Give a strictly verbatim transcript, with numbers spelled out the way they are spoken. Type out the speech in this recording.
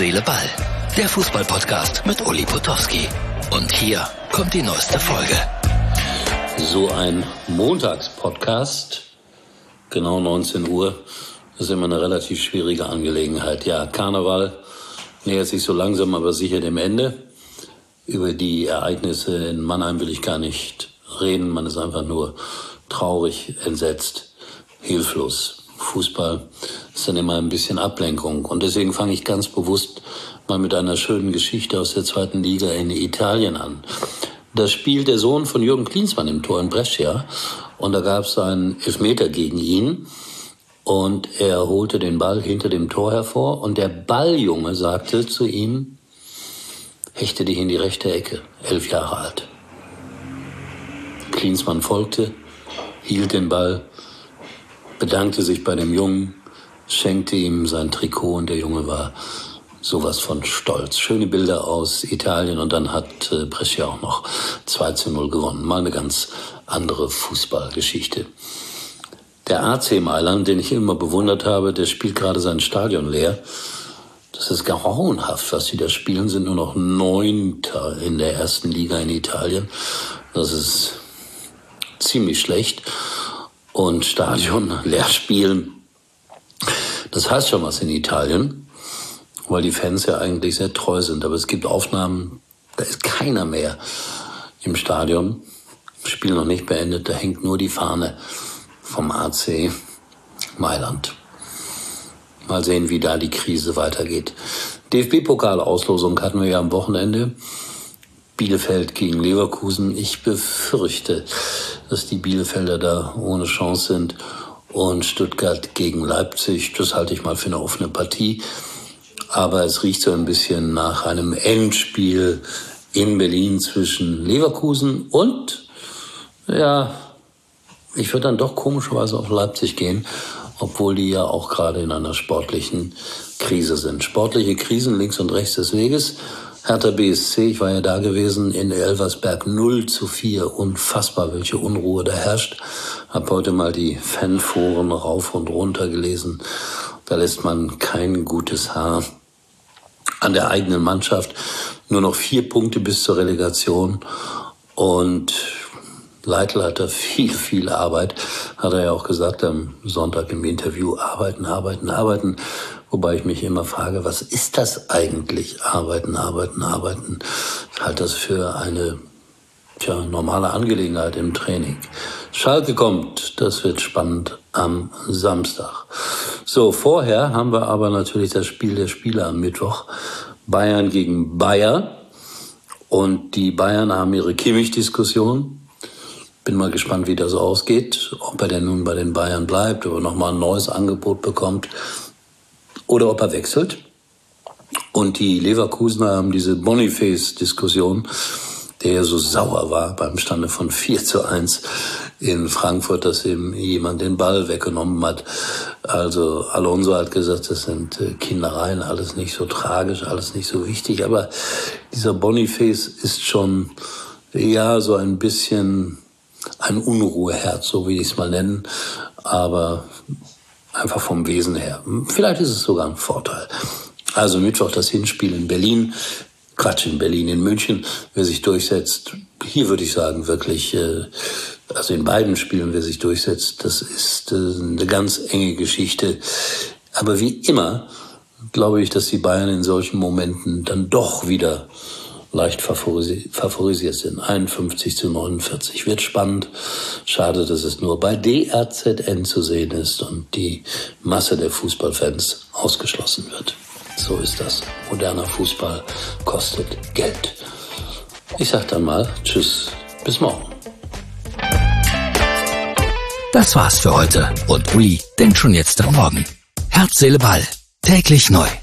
Seele, Ball. Der Fußball-Podcast mit Uli Potowski. Und hier kommt die neueste Folge. So ein Montagspodcast, genau neunzehn Uhr, ist immer eine relativ schwierige Angelegenheit. Ja, Karneval nähert sich so langsam aber sicher dem Ende. Über die Ereignisse in Mannheim will ich gar nicht reden. Man ist einfach nur traurig, entsetzt, hilflos. Fußball ist dann immer ein bisschen Ablenkung. Und deswegen fange ich ganz bewusst mal mit einer schönen Geschichte aus der zweiten Liga in Italien an. Da spielt der Sohn von Jürgen Klinsmann im Tor in Brescia. Und da gab es einen Elfmeter gegen ihn. Und er holte den Ball hinter dem Tor hervor. Und der Balljunge sagte zu ihm, hechte dich in die rechte Ecke, elf Jahre alt. Klinsmann folgte, hielt den Ball, bedankte sich bei dem Jungen, schenkte ihm sein Trikot und der Junge war sowas von stolz. Schöne Bilder aus Italien und dann hat äh, Brescia auch noch zwei zu null gewonnen. Mal eine ganz andere Fußballgeschichte. Der A C Mailand, den ich immer bewundert habe, der spielt gerade sein Stadion leer. Das ist grauenhaft, was sie da spielen, sind nur noch Neunter in der ersten Liga in Italien. Das ist ziemlich schlecht. Und Stadion leer spielen, das heißt schon was in Italien, weil die Fans ja eigentlich sehr treu sind. Aber es gibt Aufnahmen, da ist keiner mehr im Stadion. Spiel noch nicht beendet, da hängt nur die Fahne vom A C Mailand. Mal sehen, wie da die Krise weitergeht. D F B-Pokal-Auslosung hatten wir ja am Wochenende. Bielefeld gegen Leverkusen. Ich befürchte, dass die Bielefelder da ohne Chance sind. Und Stuttgart gegen Leipzig, das halte ich mal für eine offene Partie. Aber es riecht so ein bisschen nach einem Endspiel in Berlin zwischen Leverkusen und, ja, ich würde dann doch komischerweise auf Leipzig gehen, obwohl die ja auch gerade in einer sportlichen Krise sind. Sportliche Krisen links und rechts des Weges. Hertha B S C, ich war ja da gewesen, in Elversberg null zu vier. Unfassbar, welche Unruhe da herrscht. Hab heute mal die Fanforen rauf und runter gelesen. Da lässt man kein gutes Haar an der eigenen Mannschaft. Nur noch vier Punkte bis zur Relegation. Und Leitl hat da viel, viel Arbeit. Hat er ja auch gesagt am Sonntag im Interview. Arbeiten, arbeiten, arbeiten. Wobei ich mich immer frage, was ist das eigentlich? Arbeiten, arbeiten, arbeiten. Ich halte das für eine tja, normale Angelegenheit im Training. Schalke kommt, das wird spannend am Samstag. So, vorher haben wir aber natürlich das Spiel der Spieler am Mittwoch. Bayern gegen Bayer. Und die Bayern haben ihre Kimmich-Diskussion. Bin mal gespannt, wie das ausgeht. Ob er denn nun bei den Bayern bleibt, ob er nochmal ein neues Angebot bekommt. Oder ob er wechselt. Und die Leverkusener haben diese Boniface-Diskussion, der ja so sauer war beim Stande von vier zu eins in Frankfurt, dass ihm jemand den Ball weggenommen hat. Also Alonso hat gesagt, das sind Kindereien, alles nicht so tragisch, alles nicht so wichtig. Aber dieser Boniface ist schon, ja, so ein bisschen ein Unruheherz, so will ich es mal nennen. Aber einfach vom Wesen her. Vielleicht ist es sogar ein Vorteil. Also Mittwoch das Hinspiel in Berlin. Quatsch, in Berlin, in München. Wer sich durchsetzt, hier würde ich sagen wirklich, also in beiden Spielen, wer sich durchsetzt, das ist eine ganz enge Geschichte. Aber wie immer glaube ich, dass die Bayern in solchen Momenten dann doch wieder leicht favorisiert sind. einundfünfzig zu neunundvierzig. Wird spannend. Schade, dass es nur bei D R Z N zu sehen ist und die Masse der Fußballfans ausgeschlossen wird. So ist das. Moderner Fußball kostet Geld. Ich sag dann mal Tschüss, bis morgen. Das war's für heute. Und Uli denkt schon jetzt am Morgen. Herz, Seele, Ball. Täglich neu.